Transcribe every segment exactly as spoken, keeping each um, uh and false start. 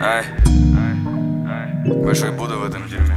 Ай, большой Будда в этом дерьме.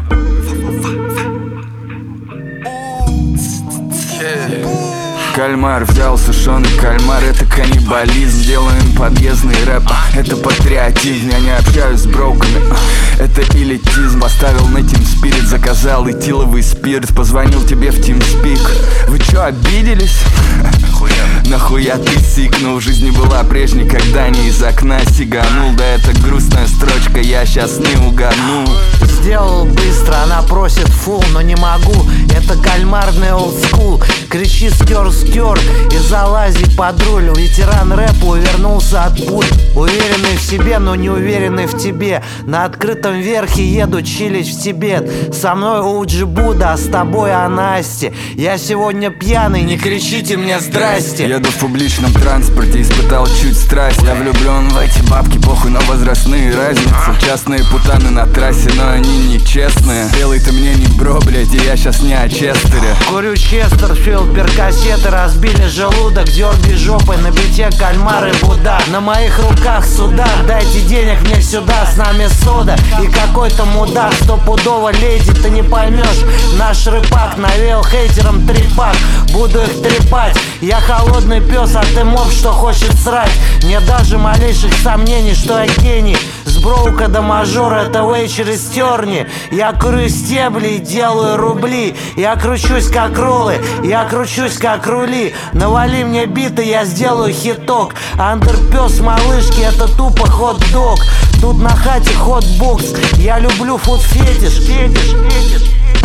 Кальмар взял сушеный кальмар, это каннибализм. Делаем подъездный рэп, это патриотизм. Я не общаюсь с броками, это элитизм. Поставил на TeamSpeak, заказал этиловый спирт. Позвонил тебе в TeamSpeak. Вы чё, обиделись? Нахуя ты сикнул? Жизнь не была прежней, когда не из окна сиганул. Да это грустная строчка, я щас не угану. Сделал быстро, она просит фул, но не могу. Это кальмарный олдскул. Кричи стер-стер и залази под руль. Ветеран рэпа увернулся от пуль. Уверенный в себе, но не уверенный в тебе. На открытом верхе еду чилить в Тибет. Со мной Оуджи Будда, а с тобой Анасти. Я сегодня пьяный, не кричите мне здрасте. Еду в публичном транспорте, испытал чуть страсть. Я влюблен в эти бабки, похуй на возрастные разницы. Частные путаны на трассе, но они нечестные. Белый ты мне не бро, блядь, и я щас не о Честере. Курю Честерфилд, перкассеты разбили желудок. Дерги жопой на бите кальмар и Будда. На моих руках судак, дайте денег мне сюда. С нами сода и какой-то мудак. Стопудово леди, ты не поймешь. Наш рыбак навел хейтерам трепак. Буду их трепать. Я холодный пес, а ты моб, что хочет срать. Нет даже малейших сомнений, что я гений. С броука до мажора, это вей через терни. Я курю стебли и делаю рубли. Я кручусь как роллы, я кручусь как рули. Навали мне биты, я сделаю хиток. Андерпес малышки, это тупо хот-дог. Тут на хате хот-бокс. Я люблю фуд-фетиш, фетиш, фетиш.